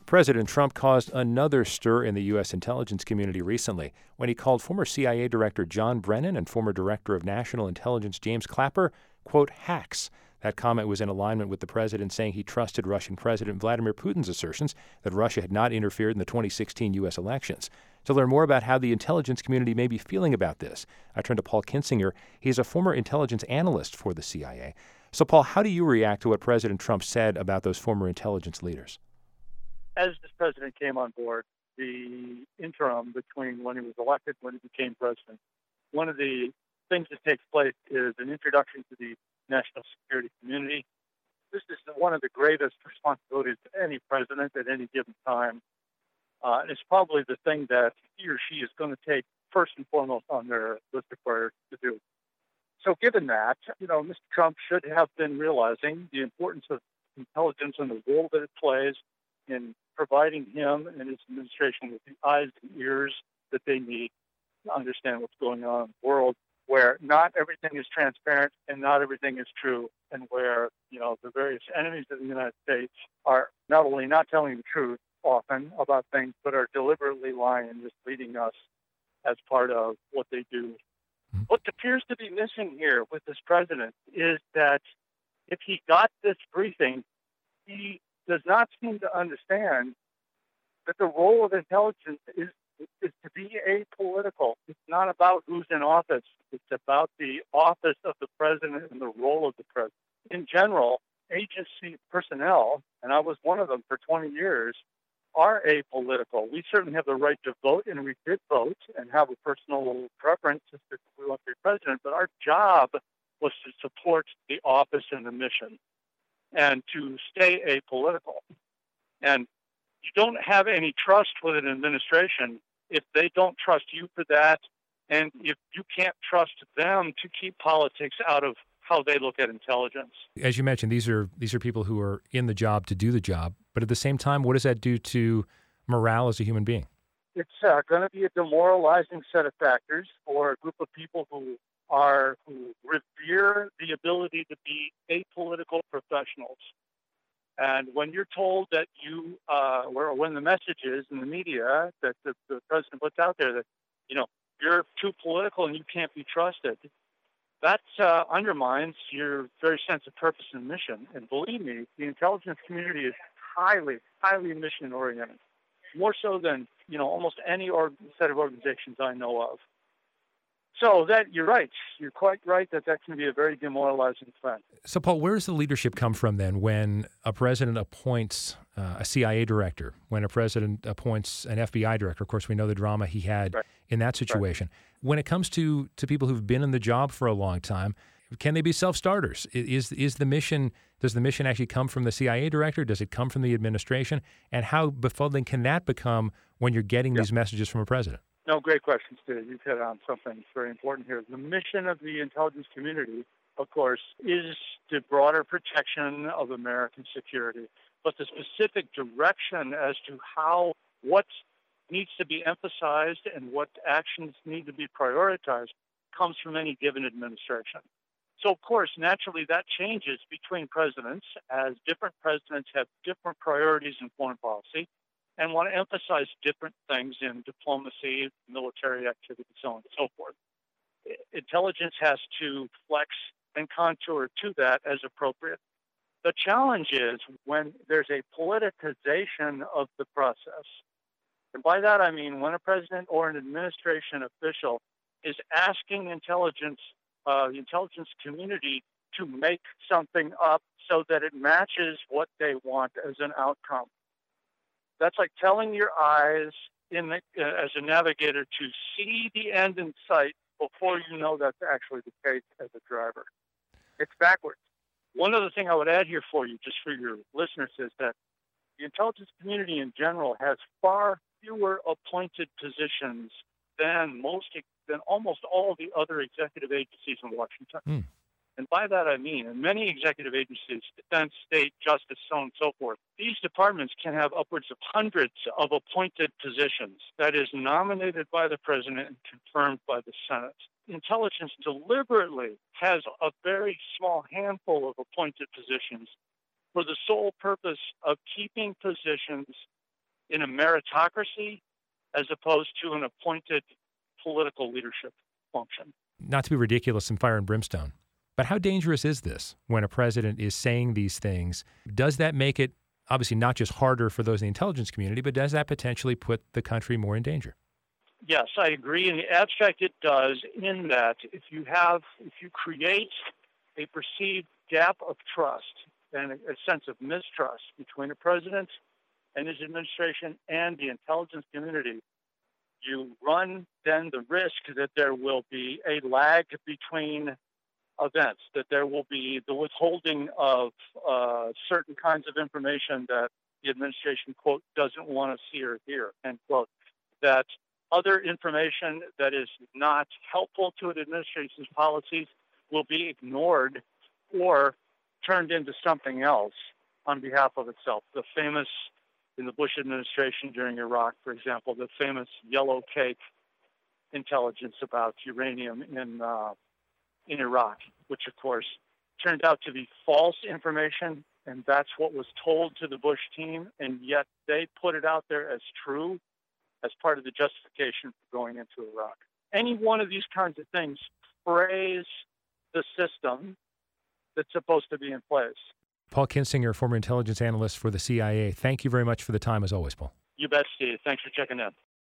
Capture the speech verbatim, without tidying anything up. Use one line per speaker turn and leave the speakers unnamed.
President Trump caused another stir in the U S intelligence community recently when he called former C I A Director John Brennan and former Director of National Intelligence James Clapper, quote, hacks. That comment was in alignment with the president saying he trusted Russian President Vladimir Putin's assertions that Russia had not interfered in the twenty sixteen U S elections. To learn more about how the intelligence community may be feeling about this, I turn to Paul Kinsinger. He's a former intelligence analyst for the C I A. So, Paul, how do you react to what President Trump said about those former intelligence leaders?
As this president came on board, the interim between when he was elected and when he became president, one of the things that takes place is an introduction to the national security community. This is one of the greatest responsibilities of any president at any given time. Uh, and it's probably the thing that he or she is going to take first and foremost on their list of priorities to do. So given that, you know, Mister Trump should have been realizing the importance of intelligence and the role that it plays in providing him and his administration with the eyes and ears that they need to understand what's going on in the world, where not everything is transparent and not everything is true, and where, you know, the various enemies of the United States are not only not telling the truth often about things, but are deliberately lying and misleading us as part of what they do. Mm-hmm. What appears to be missing here with this president is that if he got this briefing, he does not seem to understand that the role of intelligence is is to be apolitical. It's not about who's in office. It's about the office of the president and the role of the president. In general, agency personnel, and I was one of them for twenty years, are apolitical. We certainly have the right to vote, and we did vote and have a personal preference as to who we want to be president, but our job was to support the office and the mission and to stay apolitical. And you don't have any trust with an administration if they don't trust you for that, and if you can't trust them to keep politics out of how they look at intelligence.
As you mentioned, these are these are people who are in the job to do the job, but at the same time, what does that do to morale as a human being?
It's uh, going to be a demoralizing set of factors for a group of people who are who revere the ability to be apolitical professionals. And when you're told that you, uh, or when the message is in the media that the, the president puts out there that, you know, you're too political and you can't be trusted, that uh, undermines your very sense of purpose and mission. And believe me, the intelligence community is highly, highly mission-oriented, more so than, you know, almost any org- set of organizations I know of. So that you're right. You're quite right that that can be a very demoralizing thing.
So, Paul, where does the leadership come from then when a president appoints uh, a C I A director, when a president appoints an F B I director? Of course, we know the drama he had right. in that situation. Right. When it comes to, to people who've been in the job for a long time, can they be self-starters? Is is the mission, does the mission actually come from the C I A director? Does it come from the administration? And how befuddling can that become when you're getting yeah. these messages from a president?
No, great question, Steve. You've hit on something very important here. The mission of the intelligence community, of course, is the broader protection of American security. But the specific direction as to how, what needs to be emphasized and what actions need to be prioritized comes from any given administration. So, of course, naturally that changes between presidents as different presidents have different priorities in foreign policy and want to emphasize different things in diplomacy, military activity, so on and so forth. Intelligence has to flex and contour to that as appropriate. The challenge is when there's a politicization of the process. And by that I mean when a president or an administration official is asking intelligence, uh, the intelligence community to make something up so that it matches what they want as an outcome. That's like telling your eyes in the, uh, as a navigator to see the end in sight before you know that's actually the case as a driver. It's backwards. One other thing I would add here for you, just for your listeners, is that the intelligence community in general has far fewer appointed positions than most, than almost all the other executive agencies in Washington. Mm. And by that I mean, in many executive agencies, defense, state, justice, so on and so forth, these departments can have upwards of hundreds of appointed positions that is nominated by the president and confirmed by the Senate. Intelligence deliberately has a very small handful of appointed positions for the sole purpose of keeping positions in a meritocracy as opposed to an appointed political leadership function.
Not to be ridiculous and fire and brimstone, but how dangerous is this when a president is saying these things? Does that make it obviously not just harder for those in the intelligence community, but does that potentially put the country more in danger?
Yes, I agree. In the abstract, it does, in that if you have, if you create a perceived gap of trust and a, a sense of mistrust between the president and his administration and the intelligence community, you run then the risk that there will be a lag between events, that there will be the withholding of uh, certain kinds of information that the administration, quote, doesn't want to see or hear, end quote, that other information that is not helpful to an administration's policies will be ignored or turned into something else on behalf of itself. The famous, in the Bush administration during Iraq, for example, the famous yellow cake intelligence about uranium in uh, in Iraq, which of course turned out to be false information, and that's what was told to the Bush team, and yet they put it out there as true as part of the justification for going into Iraq. Any one of these kinds of things frays the system that's supposed to be in place.
Paul Kinsinger, former intelligence analyst for the C I A. Thank you very much for the time, as always, Paul.
You bet, Steve. Thanks for checking in.